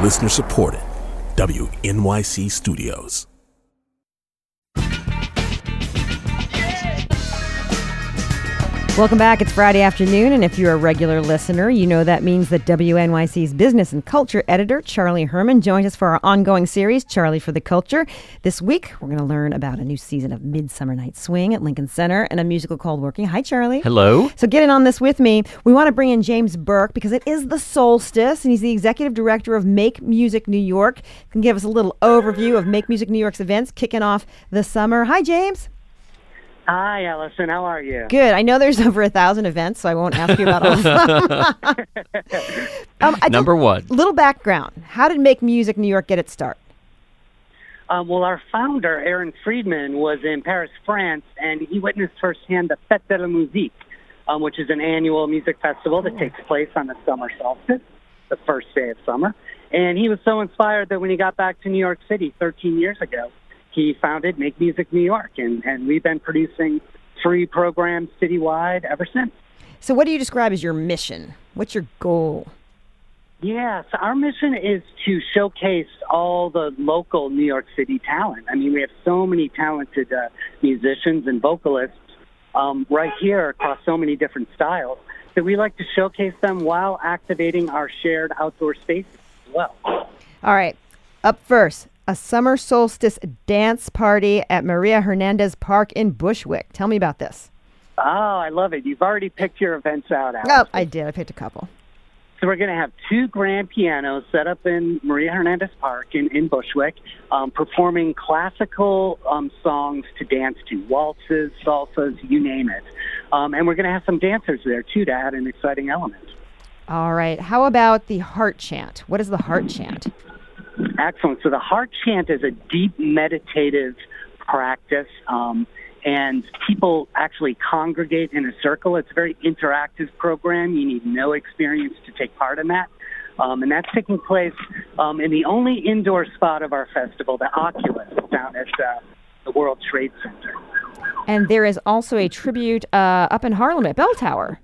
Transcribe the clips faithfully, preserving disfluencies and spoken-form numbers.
Listener supported. W N Y C Studios. Welcome back. It's Friday afternoon, and if you're a regular listener, you know that means that W N Y C's business and culture editor, Charlie Herman, joins us for our ongoing series, Charlie for the Culture. This week, we're going to learn about a new season of Midsummer Night's Swing at Lincoln Center and a musical called Working. Hi, Charlie. Hello. So get in on this with me. We want to bring in James Burke because it is the solstice, and he's the executive director of Make Music New York. He can give us a little overview of Make Music New York's events kicking off the summer. Hi, James. Hi, Allison. How are you? Good. I know there's over a thousand events, so I won't ask you about all of them. um, I Number one. Little background. How did Make Music New York get its start? Um, well, our founder, Aaron Friedman, was in Paris, France, and he witnessed firsthand the Fête de la Musique, um, which is an annual music festival that takes place on the summer solstice, the first day of summer. And he was so inspired that when he got back to New York City thirteen years ago, he founded Make Music New York, and, and we've been producing free programs citywide ever since. So what do you describe as your mission? What's your goal? Yeah, so our mission is to showcase all the local New York City talent. I mean, we have so many talented uh, musicians and vocalists um, right here across so many different styles that we like to showcase them while activating our shared outdoor spaces as well. All right, up first. A summer solstice dance party at Maria Hernandez Park in Bushwick. Tell me about this. Oh, I love it. You've already picked your events out, Alex. Oh, I did. I picked a couple. So we're going to have two grand pianos set up in Maria Hernandez Park in, in Bushwick, um, performing classical um, songs to dance to, waltzes, salsas, you name it. Um, and we're going to have some dancers there, too, to add an exciting element. All right. How about the Heart Chant? What is the Heart Chant? Excellent. So the Heart Chant is a deep meditative practice, um, and people actually congregate in a circle. It's a very interactive program. You need no experience to take part in that. Um, and that's taking place um, in the only indoor spot of our festival, the Oculus, down at uh, the World Trade Center. And there is also a tribute uh, up in Harlem at Bell Tower.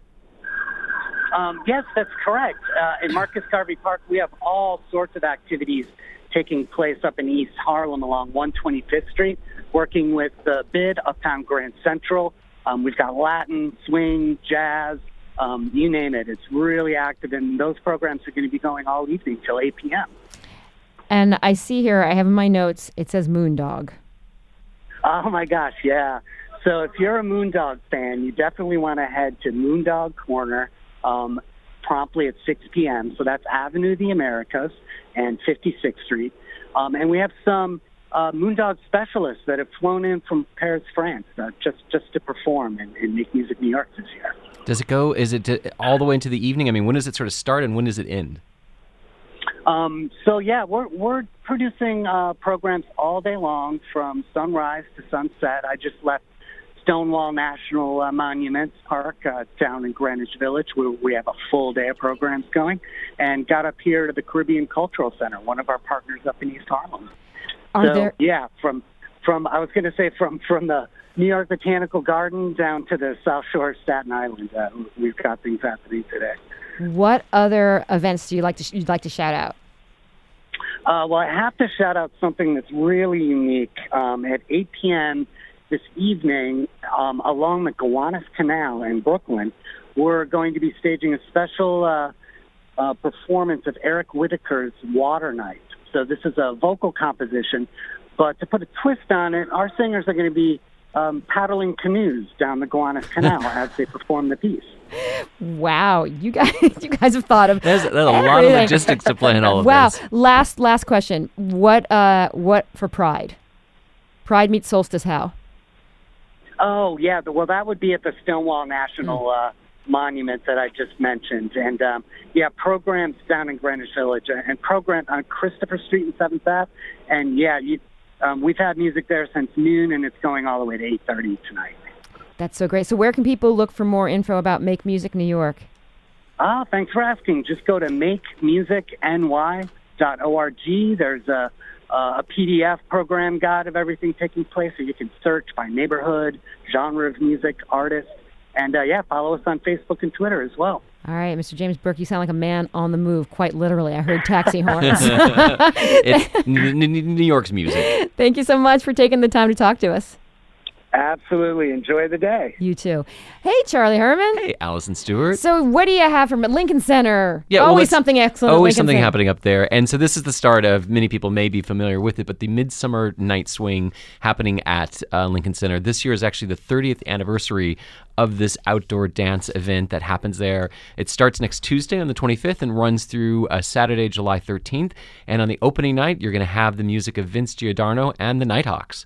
Um, yes, that's correct. Uh, in Marcus Garvey Park, we have all sorts of activities taking place up in East Harlem along one hundred twenty-fifth Street, working with the B I D, Uptown Grand Central. Um, we've got Latin, swing, jazz, um, you name it. It's really active, and those programs are going to be going all evening till eight p.m. And I see here, I have in my notes, it says Moondog. Oh, my gosh, yeah. So if you're a Moondog fan, you definitely want to head to Moondog Corner Um, promptly at six p.m. So that's Avenue of the Americas and fifty-sixth Street. Um, and we have some uh, Moondog specialists that have flown in from Paris, France, uh, just, just to perform and, and Make Music New York this year. Does it go, is it to, all the way into the evening? I mean, when does it sort of start and when does it end? Um, so, yeah, we're, we're producing uh, programs all day long from sunrise to sunset. I just left Stonewall National uh, Monuments Park uh, down in Greenwich Village, where we have a full day of programs going, and got up here to the Caribbean Cultural Center, one of our partners up in East Harlem. Are so, there... yeah, from, from I was going to say from, from the New York Botanical Garden down to the South Shore of Staten Island, uh, we've got things happening today. What other events do you like to sh- you'd like to shout out? Uh, well, I have to shout out something that's really unique. Um, at eight p.m., this evening, um, along the Gowanus Canal in Brooklyn, we're going to be staging a special uh, uh, performance of Eric Whitacre's Water Night. So this is a vocal composition, but to put a twist on it, our singers are going to be um, paddling canoes down the Gowanus Canal as they perform the piece. Wow, you guys, you guys have thought of There's, there's a lot of logistics to plan all of wow. this. Wow. Last, last question. What, uh, what for Pride? Pride meets Solstice. How? Oh, yeah. Well, that would be at the Stonewall National uh, Monument that I just mentioned. And, um, yeah, programs down in Greenwich Village and programs on Christopher Street and seventh Avenue. And, yeah, you, um, we've had music there since noon, and it's going all the way to eight thirty tonight. That's so great. So where can people look for more info about Make Music New York? Ah, thanks for asking. Just go to make music n y dot org. There's a Uh, a P D F program guide of everything taking place, so you can search by neighborhood, genre of music, artist, and uh, yeah, follow us on Facebook and Twitter as well. All right, Mister James Burke, you sound like a man on the move, quite literally. I heard taxi horns. It's N- N- New York's music. Thank you so much for taking the time to talk to us. Absolutely. Enjoy the day. You too. Hey, Charlie Herman. Hey, Allison Stewart. So what do you have from Lincoln Center? Yeah, well, always let's- something excellent. at Always Lincoln something Center. happening up there. And so this is the start of, many people may be familiar with it, but the Midsummer Night Swing happening at uh, Lincoln Center. This year is actually the thirtieth anniversary of this outdoor dance event that happens there. It starts next Tuesday on the twenty-fifth and runs through uh, Saturday, July thirteenth. And on the opening night, you're going to have the music of Vince Giordano and the Nighthawks.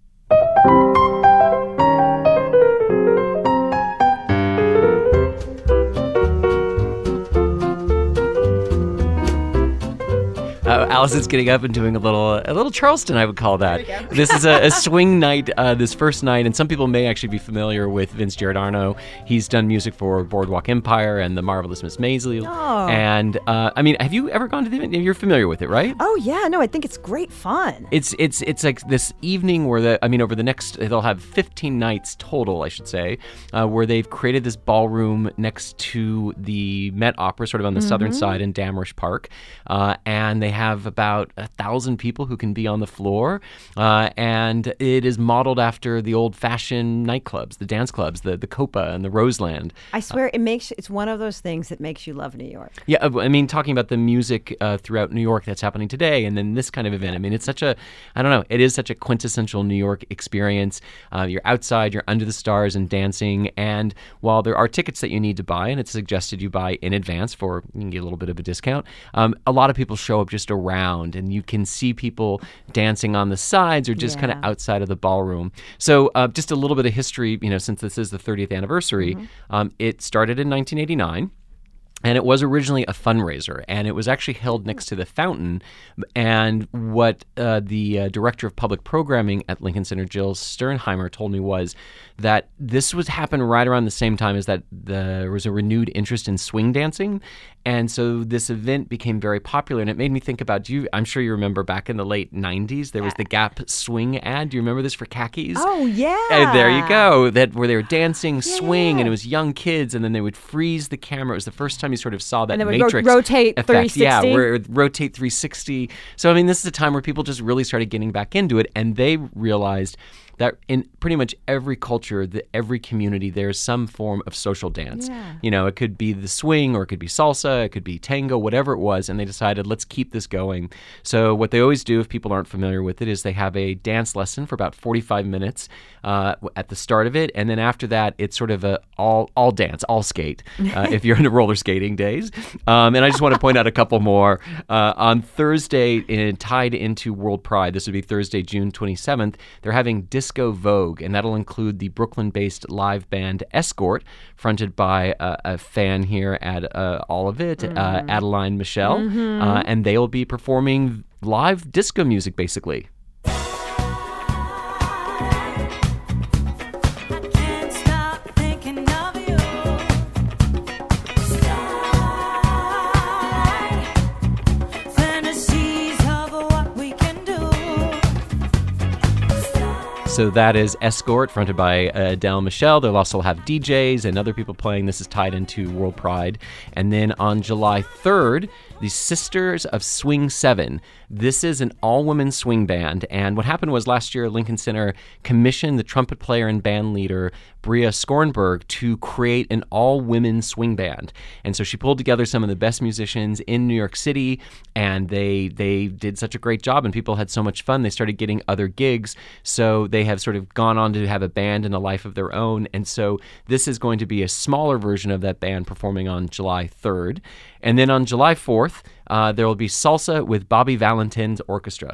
Uh, Allison's getting up and doing a little, a little Charleston, I would call that. This is a, a swing night, uh, this first night, and some people may actually be familiar with Vince Giordano. He's done music for Boardwalk Empire and The Marvelous Miss Maisel. Oh. And uh, I mean, have you ever gone to the event? You're familiar with it, right? Oh, yeah. No, I think it's great fun. It's it's it's like this evening where the I mean over the next they'll have fifteen nights total, I should say, uh, where they've created this ballroom next to the Met Opera, sort of on the southern side in Damrish Park, uh, and they have about a thousand people who can be on the floor, uh, and it is modeled after the old-fashioned nightclubs, the dance clubs, the the Copa and the Roseland. I swear it makes it's one of those things that makes you love New York. Yeah, I mean, talking about the music uh, throughout New York that's happening today, and then this kind of event. I mean, it's such a, I don't know, it is such a quintessential New York experience. Uh, you're outside, you're under the stars and dancing, and while there are tickets that you need to buy, and it's suggested you buy in advance for, you can get a little bit of a discount, um, a lot of people show up just around, and you can see people dancing on the sides or just Yeah. kind of outside of the ballroom. So uh, just a little bit of history, you know, since this is the thirtieth anniversary, um, it started in nineteen eighty-nine. And it was originally a fundraiser, and it was actually held next to the fountain. And what uh, the uh, director of public programming at Lincoln Center, Jill Sternheimer, told me was that this was happened right around the same time as that there was a renewed interest in swing dancing. And so this event became very popular, and it made me think about, do you, I'm sure you remember back in the late nineties, there was the Gap swing ad. Do you remember this for khakis? Oh, yeah. And there you go. That where they were dancing swing, yeah. and it was young kids, and then they would freeze the camera. It was the first time you sort of saw that And they would ro- Matrix rotate effect. three sixty. Yeah, where it would rotate three sixty. So I mean, this is a time where people just really started getting back into it, and they realized that in pretty much every culture, the, every community, there's some form of social dance. Yeah. You know, it could be the swing, or it could be salsa, it could be tango, whatever it was, and they decided, let's keep this going. So what they always do, if people aren't familiar with it, is they have a dance lesson for about forty-five minutes uh, at the start of it, and then after that, it's sort of a all all dance, all skate, uh, if you're into roller skating days. Um, and I just want to point out a couple more. Uh, on Thursday, in, tied into World Pride, this would be Thursday, June twenty-seventh, they're having Disco Vogue, and that'll include the Brooklyn-based live band Escort, fronted by uh, a fan here at uh, All of It, mm. uh, Adeline Michelle, mm-hmm. uh, and they will be performing live disco music, basically. So that is Escort, fronted by uh, Adele Michelle. They'll also have D Js and other people playing. This is tied into World Pride. And then on July third, the Sisters of Swing seven. This is an all-women swing band. And what happened was last year, Lincoln Center commissioned the trumpet player and band leader, Bria Skornberg, to create an all-women swing band. And so she pulled together some of the best musicians in New York City, and they they did such a great job, and people had so much fun. They started getting other gigs. So they have sort of gone on to have a band and a life of their own. And so this is going to be a smaller version of that band performing on July third. And then on July fourth, uh, there will be salsa with Bobby Valentin's orchestra.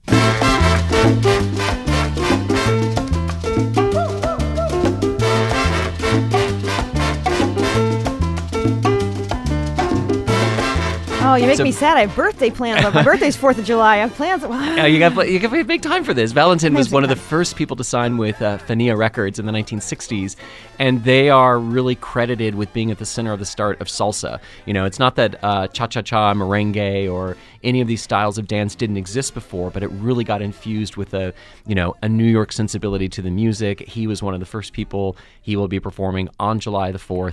Oh, you make So- me sad. I have birthday plans. My birthday's fourth of July. I have plans. Uh, you got you got to make time for this. Valentin was Amazing one of the time. first people to sign with uh, Fania Records in the nineteen sixties, and they are really credited with being at the center of the start of salsa. You know, it's not that uh, cha-cha-cha, merengue, or any of these styles of dance didn't exist before, but it really got infused with a, you know, a New York sensibility to the music. He was one of the first people. He will be performing on July the fourth.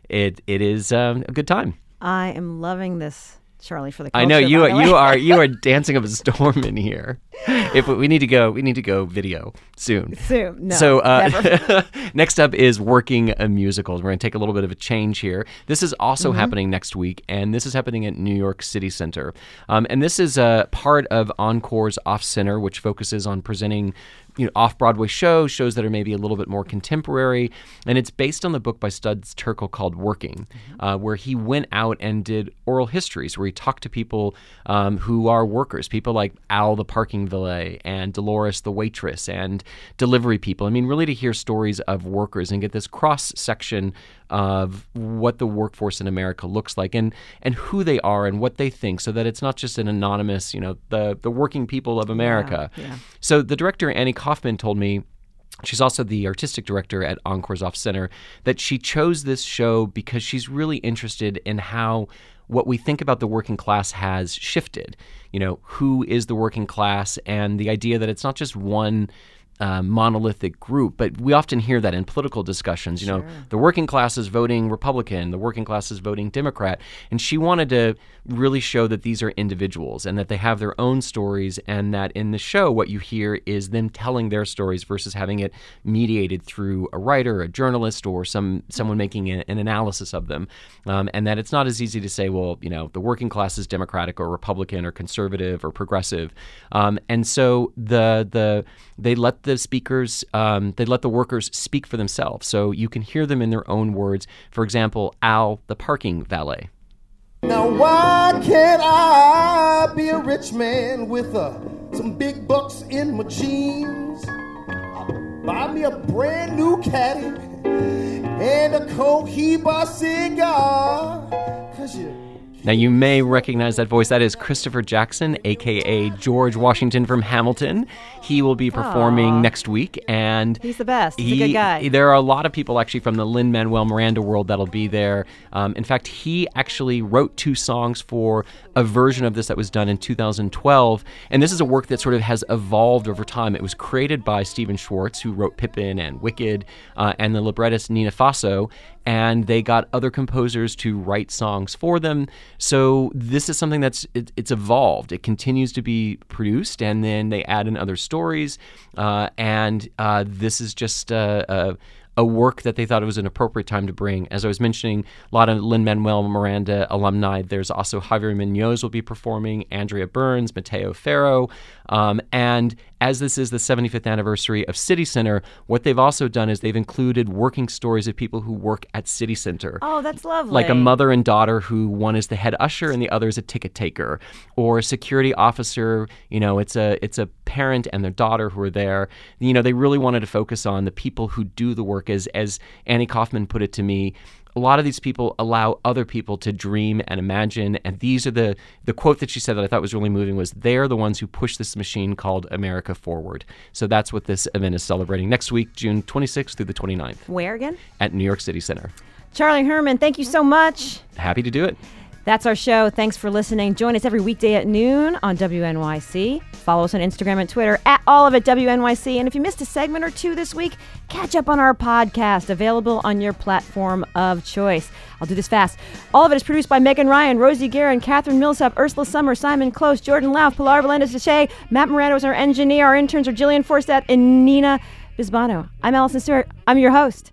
it it is um, a good time. I am loving this. Charlie for the culture. I know you by are, the you way. are you are dancing up a storm in here. If we need to go, we need to go video soon. Soon, no. So uh, never. next up is Working a Musicals. We're going to take a little bit of a change here. This is also Mm-hmm. happening next week, and this is happening at New York City Center. Um, and this is a part of Encore's Off Center, which focuses on presenting you know, off-Broadway shows, shows that are maybe a little bit more contemporary. And it's based on the book by Studs Terkel called Working, mm-hmm. uh, where he went out and did oral histories, where he talked to people um, who are workers, people like Al the parking valet and Dolores the waitress and delivery people. I mean, really to hear stories of workers and get this cross-section of what the workforce in America looks like and and who they are and what they think, so that it's not just an anonymous, you know, the the working people of America. Yeah, yeah. So the director, Annie Kaufman, told me, she's also the artistic director at Encore's Off Center, that she chose this show because she's really interested in how what we think about the working class has shifted. You know, who is the working class, and the idea that it's not just one Uh, monolithic group, but we often hear that in political discussions. You know, Sure. the working class is voting Republican, the working class is voting Democrat, and she wanted to really show that these are individuals and that they have their own stories, and that in the show what you hear is them telling their stories versus having it mediated through a writer, a journalist, or some someone making a, an analysis of them, um, and that it's not as easy to say, well, you know, the working class is Democratic or Republican or conservative or progressive, um, and so the the they let the speakers, um, they let the workers speak for themselves. So you can hear them in their own words. For example, Al, the parking valet. Now why can't I be a rich man with uh, some big bucks in my jeans? I'll buy me a brand new caddy and a Cohiba cigar. Cause you Now, you may recognize that voice. That is Christopher Jackson, a k a. George Washington from Hamilton. He will be performing Aw. next week, and He's the best. He's he, a good guy. There are a lot of people actually from the Lin-Manuel Miranda world that'll be there. Um, in fact, he actually wrote two songs for a version of this that was done in two thousand twelve, and this is a work that sort of has evolved over time. It was created by Stephen Schwartz, who wrote Pippin and Wicked, uh, and the librettist Nina Faso, and they got other composers to write songs for them. So this is something that's it, it's evolved. It continues to be produced, and then they add in other stories. Uh, and uh, this is just a, a, a work that they thought it was an appropriate time to bring. As I was mentioning, a lot of Lin-Manuel Miranda alumni. There's also Javier Munoz will be performing, Andrea Burns, Mateo Ferro. Um, and as this is the seventy-fifth anniversary of City Center, what they've also done is they've included working stories of people who work at City Center. Oh, that's lovely. Like a mother and daughter who one is the head usher and the other is a ticket taker, or a security officer. You know, it's a it's a parent and their daughter who are there. You know, they really wanted to focus on the people who do the work. As as Annie Kaufman put it to me, a lot of these people allow other people to dream and imagine, and these are the the quote that she said that I thought was really moving was, they're the ones who push this machine called America forward. So that's what this event is celebrating next week, June twenty-sixth through the twenty-ninth. Where again? At New York City Center. Charlie Herman, thank you so much. Happy to do it. That's our show. Thanks for listening. Join us every weekday at noon on W N Y C. Follow us on Instagram and Twitter at all of it W N Y C. And if you missed a segment or two this week, catch up on our podcast, available on your platform of choice. I'll do this fast. All of it is produced by Megan Ryan, Rosie Guerin, Catherine Millsap, Ursula Summer, Simon Close, Jordan Lauf, Pilar Melendez-Deshay, Matt Morano is our engineer. Our interns are Jillian Forsett and Nina Bisbano. I'm Allison Stewart. I'm your host.